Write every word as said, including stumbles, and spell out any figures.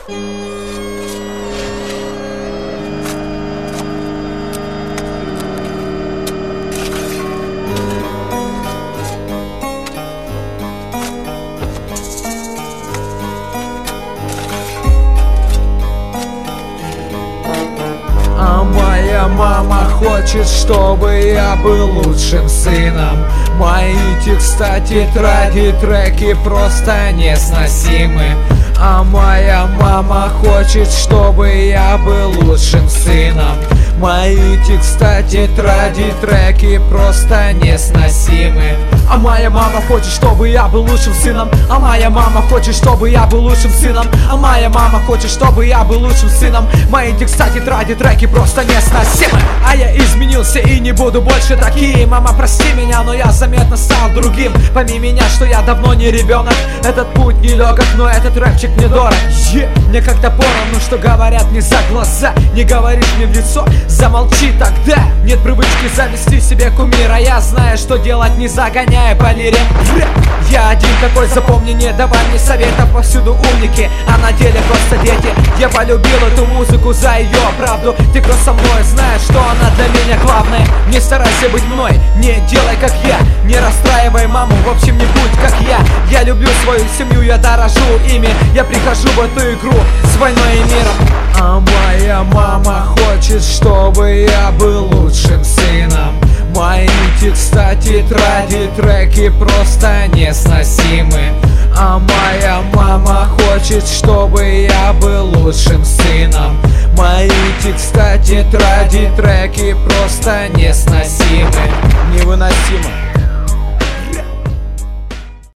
А моя мама хочет, чтобы я был лучшим сыном. Мои текста, тетради, треки просто несносимы. А моя мама хочет, чтобы я был лучшим сыном. Мои текста, тетради, треки просто несносимы. А моя мама хочет, чтобы я был лучшим сыном. А моя мама хочет, чтобы я был лучшим сыном. А моя мама хочет, чтобы я был лучшим сыном. Мои текста, тетради, треки просто несносимы. А я изменился и не буду больше таким. Мама, прости меня, но я заметно стал другим. Пойми меня, что я давно не ребенок. Этот путь нелегок, но этот рэпчик мне дорог. yeah. Мне как-то поровну, что говорят не за глаза. Не говоришь мне в лицо, замолчи тогда. Нет привычки завести себе кумира. Я знаю, что делать, не загоняя по лире. Я один такой, запомни, не давай мне советов. Повсюду умники, а на деле просто дети. Я полюбил эту музыку за ее правду. Те, кто со мной, знают, что она для меня главная. Не старайся быть мной, не делай как я. Не расстраивай маму, в общем не будь как я. Я люблю свою семью, я дорожу ими. Я прихожу в эту игру с войной и миром. А моя мама хочет, чтобы я был лучшим сыном. Мои текста, тетради, треки просто несносимы. А моя мама хочет, чтобы я был лучшим сыном. Мои текста, тетради, треки просто несносимы. Невыносимо.